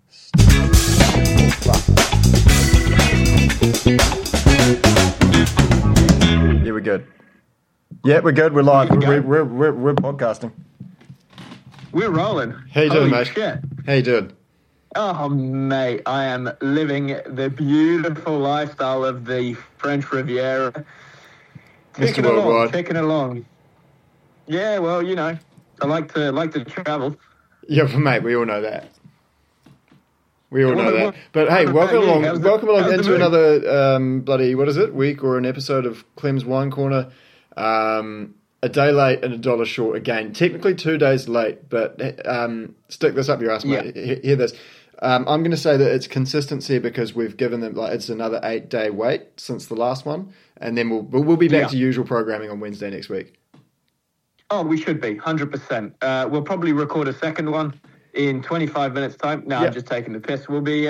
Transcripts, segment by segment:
Yeah, we're good. Yeah, we're good. We're live. We're podcasting. We're rolling. How you doing, Holy mate? Shit. How you doing? Oh, mate, I am living the beautiful lifestyle of the French Riviera. Mr. Worldwide. Ticking along. Yeah, well, you know, I like to travel. Yeah, mate, we all know that. We all know that. What But hey, about welcome you? along. How's Welcome the along into mood? another bloody week or an episode of Clem's Wine Corner. A day late and $1 short again. Technically 2 days late, but stick this up your ass, mate. Hear this. I'm going to say that it's consistency because we've given them it's another 8-day wait since the last one, and then we'll be back to usual programming on Wednesday next week. Oh, we should be 100%. We'll probably record a second one in 25 minutes time. No, I'm just taking the piss. We'll be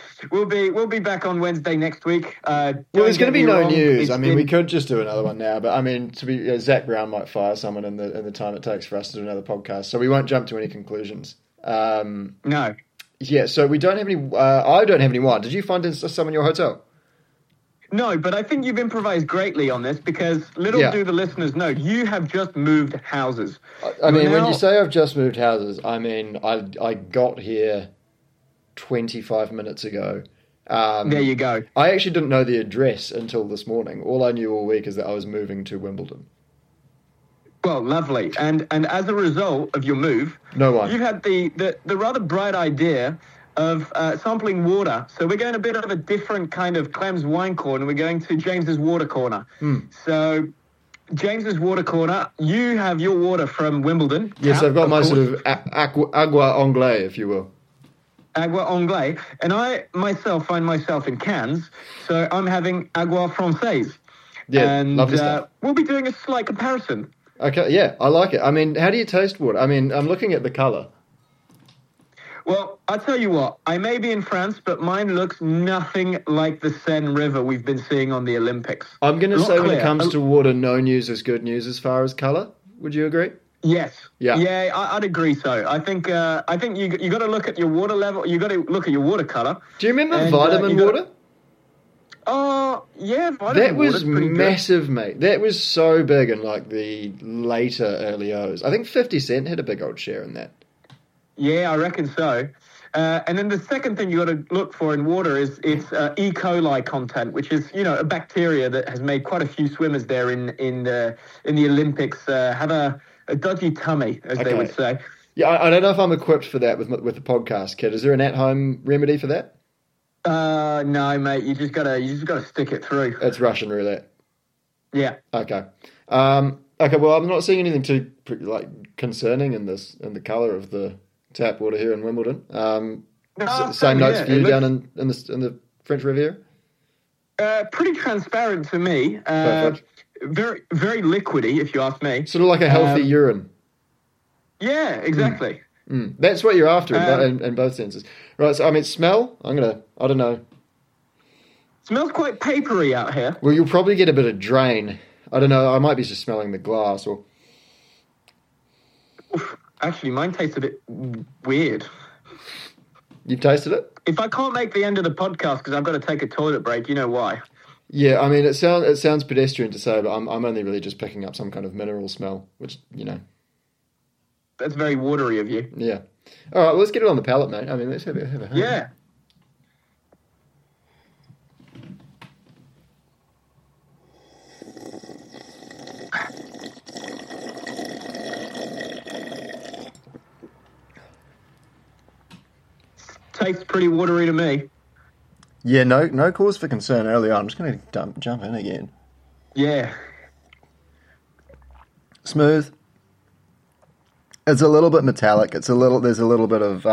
back on Wednesday next week. Well, there's going to be no news. I mean, we could just do another one now, but I mean, Zach Brown might fire someone in the time it takes for us to do another podcast, so we won't jump to any conclusions. No. Yeah, so we don't have any. I don't have any wine. Did you find some in your hotel? No, but I think you've improvised greatly on this because little do the listeners know, you have just moved houses. I mean, when you say I've just moved houses, I mean, I got here 25 minutes ago. There you go. I actually didn't know the address until this morning. All I knew all week is that I was moving to Wimbledon. Well, lovely. And as a result of your move, no one. You've had the rather bright idea of sampling water. So we're going a bit of a different kind of Clem's Wine Corner. We're going to James's Water Corner. So James's Water Corner, you have your water from Wimbledon. Yes, I've got my sort of agua anglais, if you will. Agua anglais. And I myself find myself in Cannes, so I'm having agua française. Yeah, and lovely stuff. We'll be doing a slight comparison. Okay, yeah, I like it. I mean, how do you taste water? I mean, I'm looking at the colour. Well, I'll tell you what, I may be in France, but mine looks nothing like the Seine River we've been seeing on the Olympics. I'm going to say when it comes to water, no news is good news as far as colour. Would you agree? Yes. Yeah. Yeah, I'd agree so. I think you got to look at your water level. You got to look at your water colour. Do you remember vitamin water? Oh, yeah, vitamin that was pretty massive, good. mate. That was so big in like the later early O's. I think 50 Cent had a big old share in that. Yeah, I reckon so. And then the second thing you got to look for in water is its E. coli content, which is, you know, a bacteria that has made quite a few swimmers there in the Olympics have a dodgy tummy, as they would say. Yeah, I don't know if I'm equipped for that with the podcast, kid. Is there an at-home remedy for that? No, mate. You just gotta stick it through. It's Russian roulette. Yeah. Okay. Okay. Well, I'm not seeing anything too concerning in the colour of the tap water here in Wimbledon. Same notes for you down in the French Riviera. Pretty transparent to me. Very very liquidy, if you ask me. Sort of like a healthy urine. Yeah, exactly. That's what you're after in both senses. Right, so I mean, smell, I don't know. Smells quite papery out here. Well, you'll probably get a bit of drain. I don't know, I might be just smelling the glass or... Actually, mine tastes a bit weird. You've tasted it? If I can't make the end of the podcast because I've got to take a toilet break, you know why. Yeah, I mean, it sounds pedestrian to say, but I'm only really just picking up some kind of mineral smell, which, you know... That's very watery of you. Yeah. All right, well, let's get it on the palate, mate. I mean, let's have a hand. Yeah. Tastes pretty watery to me. Yeah, no cause for concern early on. I'm just going to jump in again. Yeah. Smooth. It's a little bit metallic. There's a little bit of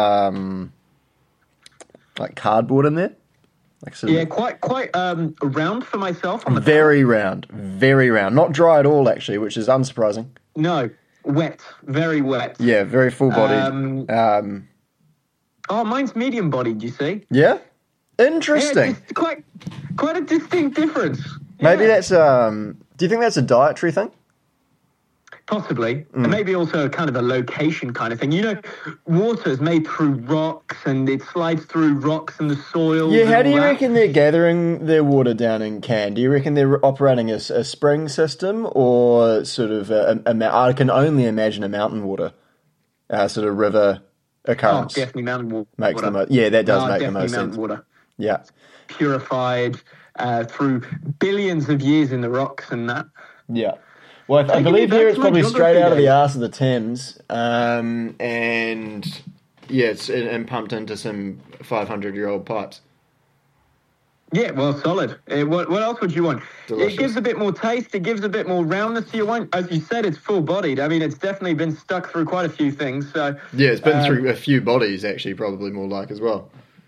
like cardboard in there. Quite round for myself. Very round. Not dry at all, actually, which is unsurprising. No, wet, very wet. Yeah, very full-bodied. Oh, mine's medium-bodied. You see? Yeah, interesting. Yeah, quite a distinct difference. Maybe that's. Do you think that's a dietary thing? Possibly. And maybe also kind of a location kind of thing. You know, water is made through rocks and it slides through rocks and the soil. Yeah, how do you reckon they're gathering their water down in Cannes? Do you reckon they're operating a spring system or sort of I can only imagine a mountain water, sort of river occurrence? Oh, definitely mountain water. Makes the most, yeah, that does make the most mountain sense. Water. Yeah. Purified through billions of years in the rocks and that. Yeah. Well, I believe here it's probably straight out of the arse of the Thames, and yeah, it's and pumped into some 500-year-old pipes. Yeah, well, solid. What else would you want? Delicious. It gives a bit more taste. It gives a bit more roundness. You want, as you said, it's full-bodied. I mean, it's definitely been stuck through quite a few things. So yeah, it's been through a few bodies, actually, probably more like as well.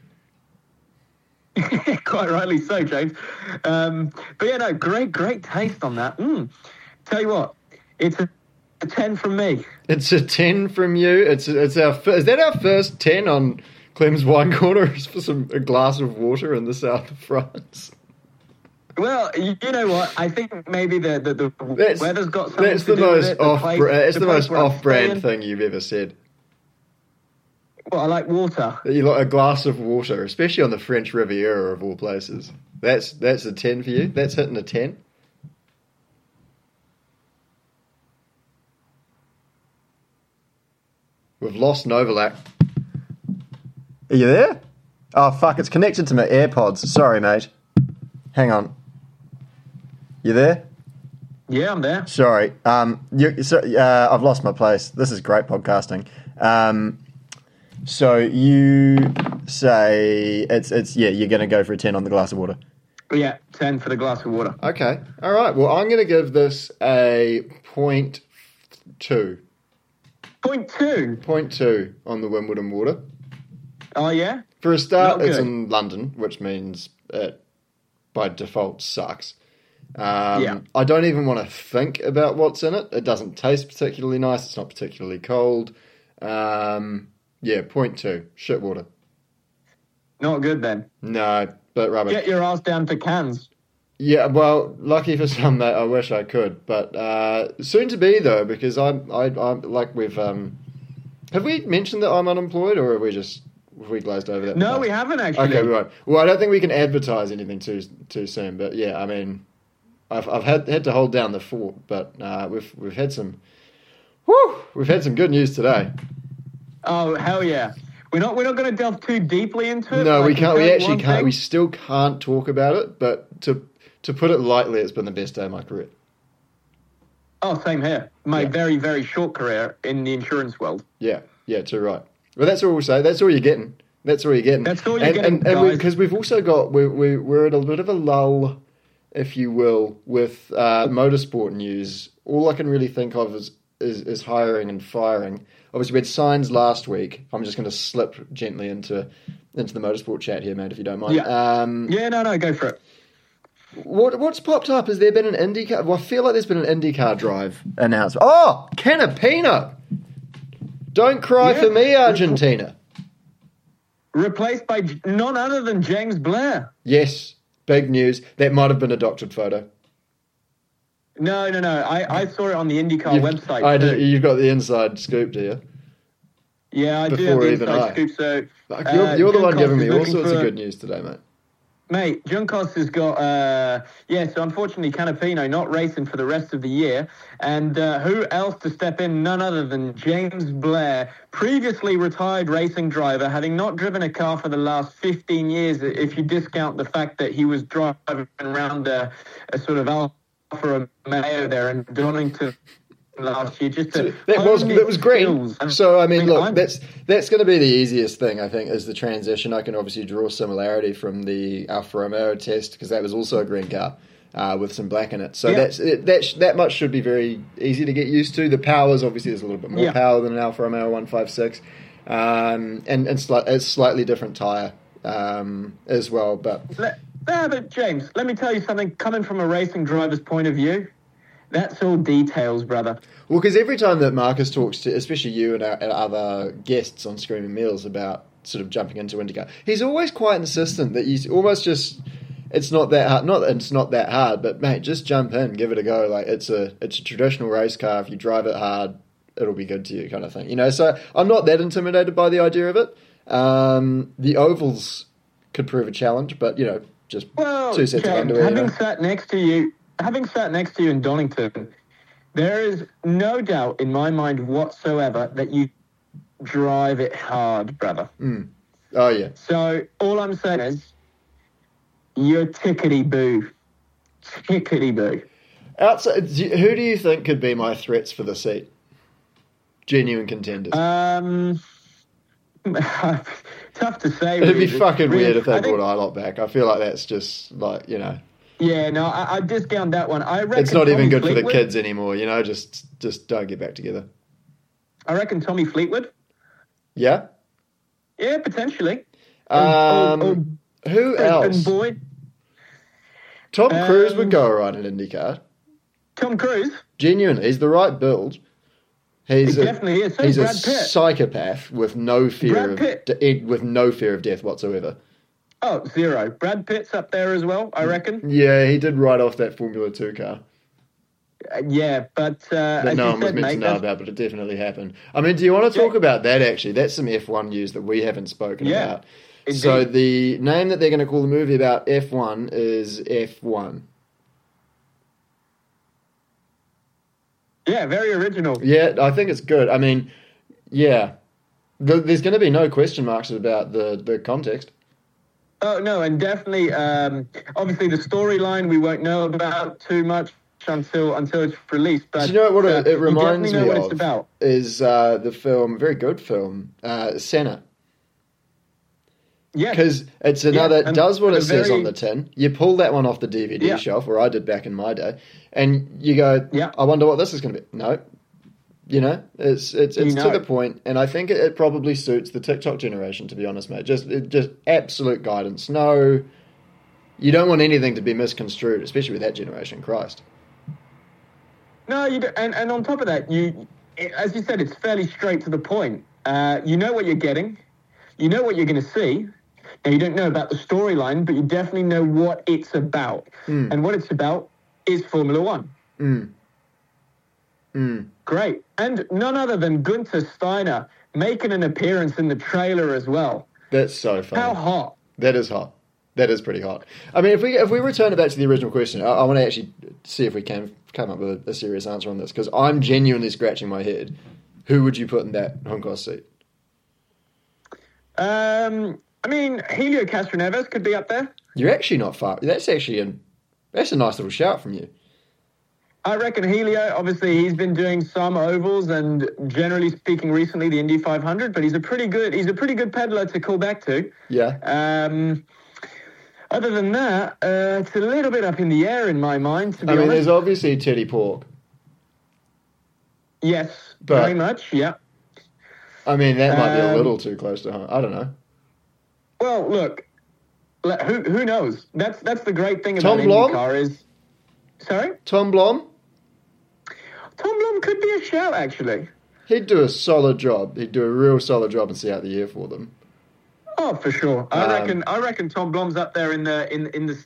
Quite rightly so, James. But yeah, no, great taste on that. Tell you what, it's a 10 from me. It's a 10 from you. It's our is that our first 10 on Clem's Wine Corner for a glass of water in the south of France? Well, you know what? I think maybe the weather's got something that's to the do most with it. It's the most where I'm off-brand staying. thing you've ever said. Well, I like water. You like a glass of water, especially on the French Riviera of all places. That's a 10 for you. That's hitting a 10. We've lost Novalak. Are you there? Oh, fuck, it's connected to my AirPods. Sorry, mate. Hang on. You there? Yeah, I'm there. Sorry. I've lost my place. This is great podcasting. So you say it's you're going to go for a 10 on the glass of water. Yeah, 10 for the glass of water. Okay. All right. Well, I'm going to give this a 0.2. 0.2. 0.2 on the Wimbledon water. Oh, yeah? For a start, Not it's good. in London, which means it, by default, sucks. Yeah. I don't even want to think about what's in it. It doesn't taste particularly nice. It's not particularly cold. Yeah, 0.2. Shit water. Not good then. No, but rubbish. Get your ass down to cans. Yeah, well, lucky for some, mate. I wish I could, but soon to be though, because I'm like we've have we mentioned that I'm unemployed, or have we glazed over that? No, we haven't actually. Okay, right. Well, I don't think we can advertise anything too soon, but yeah, I mean, I've had to hold down the fort, but we've had some good news today. Oh, hell yeah. We're not going to delve too deeply into it. No, like we can't. We actually one can't. thing. We still can't talk about it. But to put it lightly, it's been the best day of my career. Oh, same here. My Yeah. very, very short career in the insurance world. Yeah, too right. Well, that's all we'll say. That's all you're getting. That's all you're getting. That's all you're getting, guys. Because we've also got we're at a bit of a lull, if you will, with motorsport news. All I can really think of is hiring and firing. Obviously, we had signs last week. I'm just going to slip gently into the motorsport chat here, mate, if you don't mind. Yeah. No, go for it. What's popped up? Has there been an IndyCar? Well, I feel like there's been an IndyCar drive announcement. Oh, Canapino! Don't cry for me, Argentina. Replaced by none other than James Blair. Yes, big news. That might have been a doctored photo. No. I saw it on the IndyCar website. Too. You've got the inside scoop, do you? Yeah, I do have Before the even inside I. scoop. So You're the one Junkos giving me is all looking sorts of for- good news today, mate. Mate, Junkos has got, so unfortunately Canapino not racing for the rest of the year. And who else to step in? None other than James Blair, previously retired racing driver, having not driven a car for the last 15 years, if you discount the fact that he was driving around a sort of Alfa Romeo there in Donington last year. Just to That was great. skills. So I mean, look, that's going to be the easiest thing, I think, is the transition. I can obviously draw similarity from the Alfa Romeo test because that was also a green car with some black in it. So that much should be very easy to get used to. The powers, obviously, there's a little bit more power than an Alfa Romeo 156, and a slightly different tyre as well. But James, let me tell you something. Coming from a racing driver's point of view, that's all details, brother. Well, because every time that Marcus talks to, especially you and our other guests on Screaming Meals about sort of jumping into IndyCar, he's always quite insistent that he's almost just, It's not that hard. Not that it's not that hard, but mate, just jump in, give it a go. Like it's a traditional race car. If you drive it hard, it'll be good to you, kind of thing. You know, so I'm not that intimidated by the idea of it. The ovals could prove a challenge, but you know, just 2 sets of underwear. Having sat next to you in Donington, there is no doubt in my mind whatsoever that you drive it hard, brother. Oh yeah. So all I'm saying is, you're tickety-boo. Tickety-boo. Outside, who do you think could be my threats for the seat? Genuine contenders. Tough to say. It'd be fucking weird if they brought Ilott back. I feel like that's just like, you know. Yeah, no, I discount that one. I reckon it's not even good Fleetwood, for the kids anymore, you know. Just don't get back together. I reckon Tommy Fleetwood. Yeah. Yeah, potentially. Who else? Boyd. Tom Cruise would go alright in IndyCar. Tom Cruise? Genuinely, he's the right build. He definitely is. So he's Brad a Pitt. Psychopath with no fear of death whatsoever. Oh, zero. Brad Pitt's up there as well, I reckon. Yeah, he did ride off that Formula 2 car. Yeah, but that no one was meant to know about, but it definitely happened. I mean, do you want to talk about that, actually? That's some F1 news that we haven't spoken about. Indeed. So the name that they're going to call the movie about F1 is F1. Yeah, very original. Yeah, I think it's good. I mean, yeah. There's going to be no question marks about the context. Oh, no, and definitely, obviously the storyline we won't know about too much until it's released. But do you know what it reminds me what of? It's about. Is the film, very good film, Senna. Yeah. Because it's another, it does what it says on the tin. You pull that one off the DVD shelf, or I did back in my day, and you go, I wonder what this is going to be. No. You know, it's to the point, and I think it probably suits the TikTok generation, to be honest, mate. Just absolute guidance. No, you don't want anything to be misconstrued, especially with that generation. Christ. No, you don't, and on top of that, as you said, it's fairly straight to the point. You know what you're getting, you know what you're going to see. Now, you don't know about the storyline, but you definitely know what it's about, and what it's about is Formula One. Great. And none other than Gunther Steiner making an appearance in the trailer as well. That's so fun. How hot. That is hot. That is pretty hot. I mean, if we return it back to the original question, I want to actually see if we can come up with a serious answer on this, because I'm genuinely scratching my head. Who would you put in that Juncos seat? I mean, Helio Castroneves could be up there. You're actually not far. That's a nice little shout from you. I reckon Helio, obviously, he's been doing some ovals and generally speaking recently the Indy 500, but he's a pretty good peddler to call back to. Yeah. Other than that, it's a little bit up in the air in my mind, to be honest. I mean, there's obviously Teddy Pork. Yes, very much, yeah. I mean, that might be a little too close to home. I don't know. Well, look, who knows? That's the great thing about IndyCar is... Sorry? Tom Blom? Tom Blom could be a shout, actually. He'd do a solid job. He'd do a real solid job and see out the year for them. Oh, for sure. I reckon Tom Blom's up there in the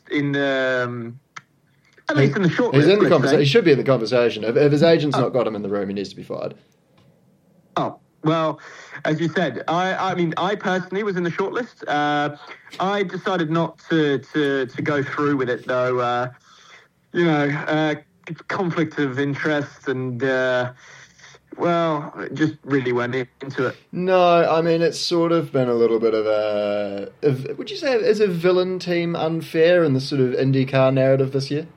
at least in the short list. He's in the conversation. He should be in the conversation. If his agent's not got him in the room, he needs to be fired. Oh, well, as you said, I mean, I personally was in the shortlist. I decided not to go through with it, though. Conflict of interest and, just really went into it. No, I mean, it's sort of been a little bit of a... Would you say, is a villain team unfair in the sort of IndyCar narrative this year?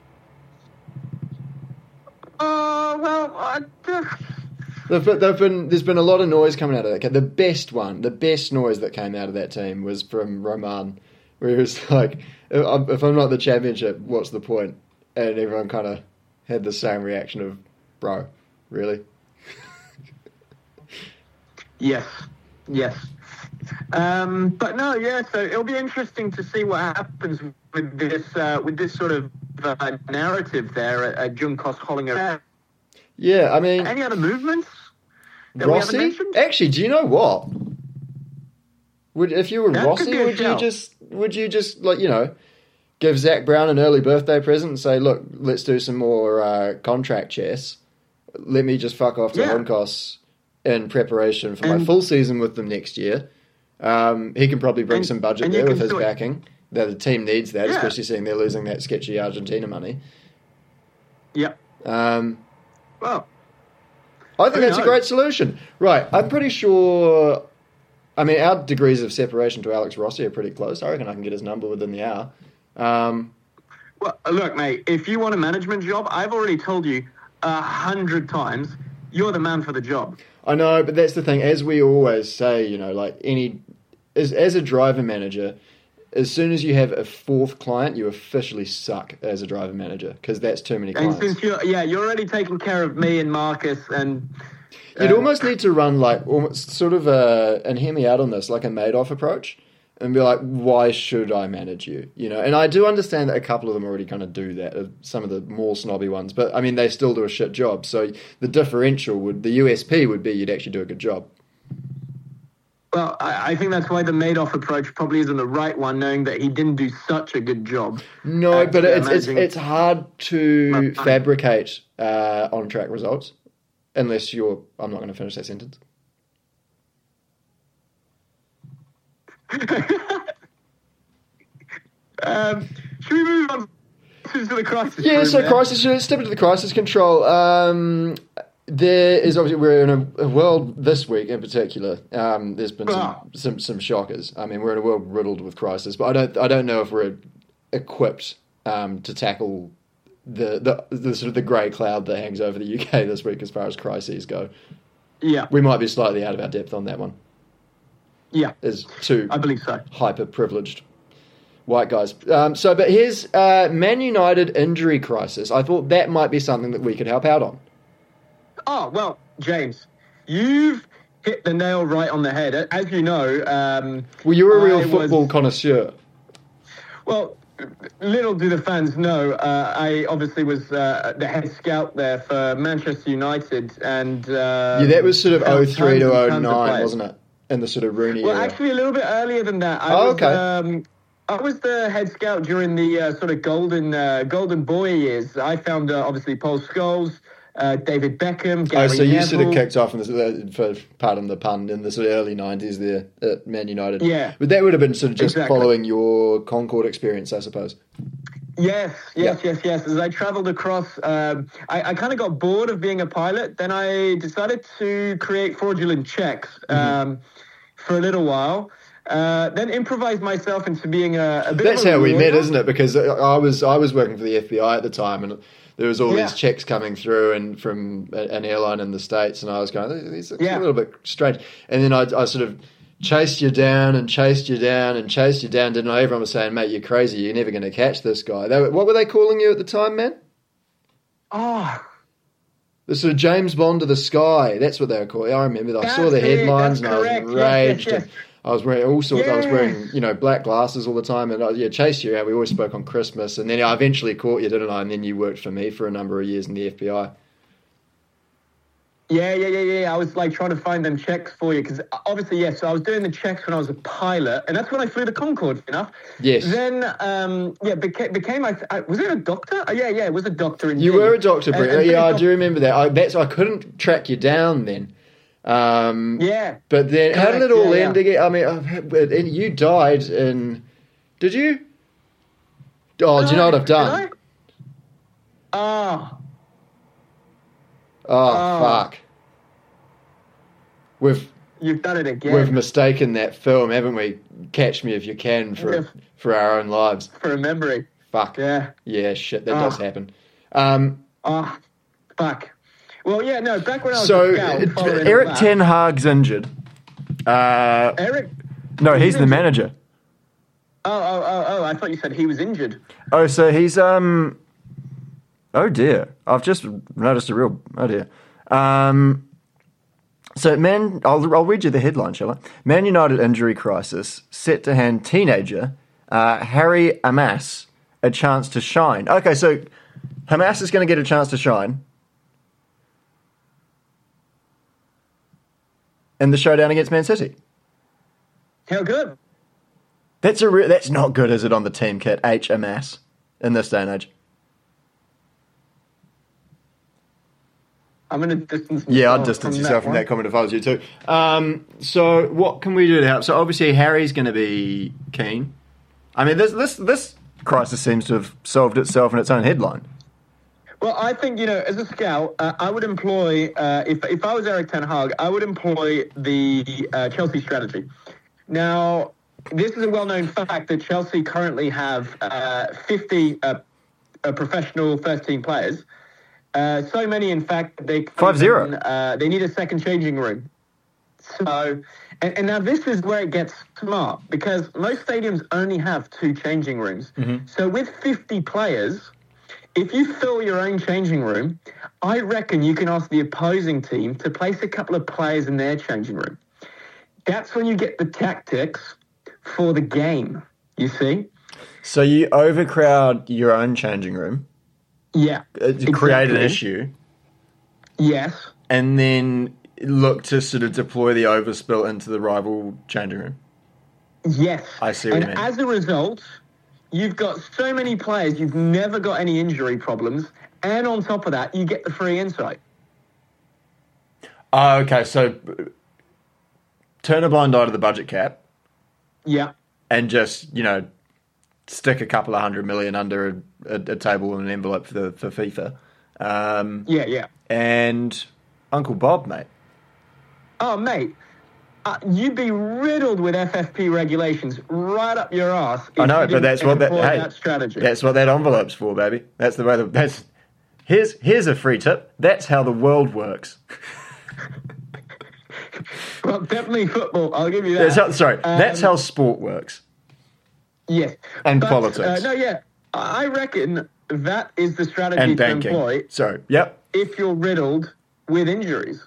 There's been a lot of noise coming out of that. The best noise that came out of that team was from Roman, where he was like, if I'm not the championship, what's the point? And everyone kind of had the same reaction of, bro, really? Yes. But no, yeah, so it'll be interesting to see what happens with this sort of narrative there at Juncos Hollinger. Yeah, I mean... Any other movements that Rossi? we haven't mentioned? Actually, do you know what? If you were Rossi, would you just like, give Zach Brown an early birthday present and say, look, let's do some more contract chess. Let me just fuck off to Onkos in preparation for my full season with them next year. He can probably bring some budget there with his backing. The team needs that, especially seeing they're losing that sketchy Argentina money. Yeah. Well, I think that's a great solution. Right, I'm pretty sure... I mean, our degrees of separation to Alex Rossi are pretty close. I reckon I can get his number within the hour. Well, look, mate, if you want a management job, I've already told you 100 times, you're the man for the job. I know, but that's the thing. As we always say, you know, like as a driver manager, as soon as you have a fourth client, you officially suck as a driver manager because that's too many clients. And since you're already taking care of me and Marcus and... You'd almost need to run like almost sort of and hear me out on this, like a Madoff approach and be like, why should I manage you? You know, and I do understand that a couple of them already kind of do that, some of the more snobby ones, but I mean, they still do a shit job. So the differential the USP would be you'd actually do a good job. Well, I think that's why the Madoff approach probably isn't the right one, knowing that he didn't do such a good job. No, but it's hard to fabricate on-track results. Unless I'm not going to finish that sentence. Should we move on to the crisis? Yeah, so crisis. Let's step into the crisis control. There is obviously we're in a world this week in particular. There's been some shockers. I mean, we're in a world riddled with crisis, but I don't know if we're equipped to tackle the sort of the grey cloud that hangs over the UK this week as far as crises go. Yeah. We might be slightly out of our depth on that one. Yeah. As two I believe so. hyper-privileged white guys. But here's Man United injury crisis. I thought that might be something that we could help out on. Oh, well, James, you've hit the nail right on the head. As you know... well, you're a real football connoisseur. Well... Little do the fans know, I obviously was the head scout there for Manchester United, and that was sort of 03 to 09, wasn't it? In the sort of Rooney era. Actually, a little bit earlier than that. I was the head scout during the sort of golden boy years. I found obviously Paul Scholes, David Beckham, Gary so you Neville. sort of kicked off in for pardon the pun, in the sort of early 90s there at Man United. Yeah. But that would have been sort of just following your Concorde experience, I suppose. Yes. As I travelled across, I kind of got bored of being a pilot. Then I decided to create fraudulent checks for a little while. Then improvised myself into being a bit That's of a how we lawyer. met, isn't it? Because I was working for the FBI at the time, and there was all these checks coming through and from an airline in the States, and I was going, these are a little bit strange. And then I sort of chased you down and chased you down and chased you down, didn't I? Everyone was saying, mate, you're crazy. You're never going to catch this guy. What were they calling you at the time, man? Oh, the sort of James Bond of the sky. That's what they were calling. I remember. I saw the headlines and correct. I was enraged. Yes. I was wearing all sorts. I was wearing, black glasses all the time, and I chased you out. We always spoke on Christmas, and then I eventually caught you, didn't I? And then you worked for me for a number of years in the FBI. Yeah. I was like trying to find them checks for you because obviously, so I was doing the checks when I was a pilot, and that's when I flew the Concorde. Enough. Yes. Then, became was it a doctor? It was a doctor. You were a doctor, Brett. I do remember that. I couldn't track you down then. But then how did it all end again? I mean, you died in... Did you? Oh, do you know what I've done? Oh, fuck. You've done it again. We've mistaken that film, haven't we? Catch Me If You Can for our own lives. For a memory. Fuck. Yeah. Yeah, shit, that does happen. Fuck. Well, back when I was a scout, Eric Ten Hag's injured. Eric? No, he's the manager. Oh, I thought you said he was injured. Oh, so he's, oh dear. I've just noticed a real, oh dear. I'll read you the headline, shall I? Man United injury crisis, set to hand teenager, Harry Hamas, a chance to shine. Okay, so Hamas is going to get a chance to shine in the showdown against Man City. How good? That's not good, is it, on the team kit? HMS in this day and age. I'm going to distance myself. Yeah, I'd distance yourself from that comment if I was you too. So what can we do to help? So obviously Harry's going to be keen. I mean, this crisis seems to have solved itself in its own headline. Well, I think, as a scout, I would employ, if I was Erik ten Hag, I would employ the Chelsea strategy. Now, this is a well-known fact that Chelsea currently have 50 professional first-team players. So many, in fact, they 5-0. They need a second changing room. So, and now this is where it gets smart, because most stadiums only have 2 changing rooms. Mm-hmm. So with 50 players, if you fill your own changing room, I reckon you can ask the opposing team to place a couple of players in their changing room. That's when you get the tactics for the game, you see? So you overcrowd your own changing room. Yeah. Create an issue. Yes. And then look to sort of deploy the overspill into the rival changing room. Yes. I see what you mean. And as a result, you've got so many players, you've never got any injury problems, and on top of that, you get the free insight. Okay, so turn a blind eye to the budget cap. Yeah. And just, stick a couple of $100 million under a table in an envelope for FIFA. Yeah. And Uncle Bob, mate. Oh, mate. You'd be riddled with FFP regulations right up your ass. I know, but that's what that strategy. That's what that envelope's for, baby. That's the way here's a free tip. That's how the world works. Well, definitely football. I'll give you that. That's how sport works. Yes. And politics. I reckon that is the strategy and to banking. employ. Yep. If you're riddled with injuries.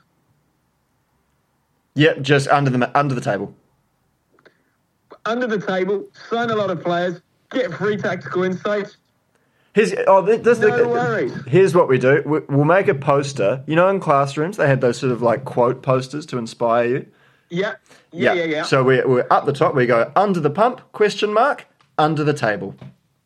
Yep, just under the table. Under the table, sign a lot of players, get free tactical insights. Worries. Here's what we do. We'll make a poster. In classrooms, they had those sort of like quote posters to inspire you. Yeah. So we're up the top. We go under the pump, ? Under the table.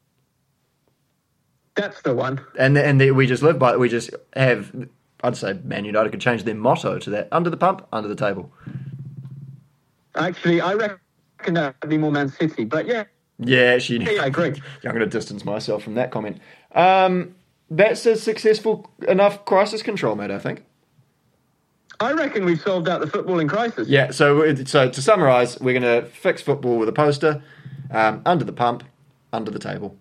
That's the one. And we just live by it. We just have, I'd say Man United could change their motto to that. Under the pump, under the table. Actually, I reckon that would be more Man City. But yeah. Yeah, actually. Yeah, I agree. I'm going to distance myself from that comment. That's a successful enough crisis control, mate, I think. I reckon we've solved out the footballing crisis. Yeah, so to summarise, we're going to fix football with a poster. Under the pump, under the table.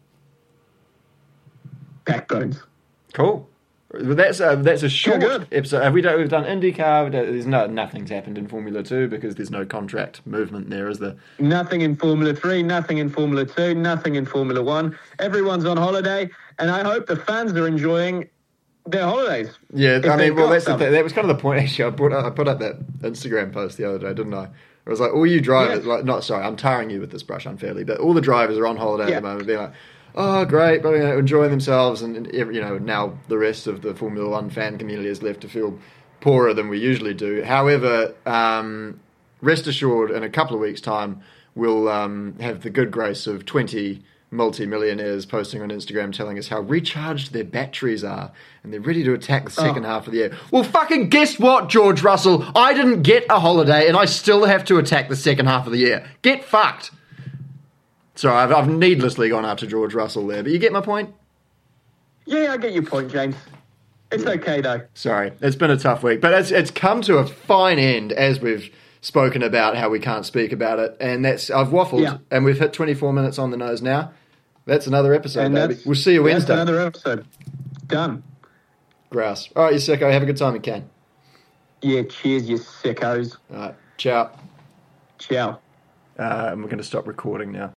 Backbones. Cool. That's a short episode. We've done IndyCar. Nothing's happened in Formula 2 because there's no contract movement there, is there? Nothing in Formula 3, nothing in Formula 2, nothing in Formula 1. Everyone's on holiday, and I hope the fans are enjoying their holidays. Yeah, that's the thing. That was kind of the point, actually. I put up that Instagram post the other day, didn't I? It was like, all you drivers, I'm tarring you with this brush unfairly, but all the drivers are on holiday at the moment, being like, oh, great, but enjoying themselves, and now the rest of the Formula 1 fan community is left to feel poorer than we usually do. However, rest assured, in a couple of weeks' time, we'll have the good grace of 20 multi-millionaires posting on Instagram telling us how recharged their batteries are and they're ready to attack the second half of the year. Well, fucking guess what, George Russell? I didn't get a holiday and I still have to attack the second half of the year. Get fucked. Sorry, I've needlessly gone after George Russell there, but you get my point? Yeah, I get your point, James. It's okay, though. Sorry, it's been a tough week, but it's come to a fine end as we've spoken about how we can't speak about it, and I've waffled, and we've hit 24 minutes on the nose now. That's another episode, baby. We'll see you Wednesday. That's another episode. Done. Grouse. All right, you sicko. Have a good time, you can. Yeah, cheers, you sickos. All right, ciao. Ciao. And we're going to stop recording now.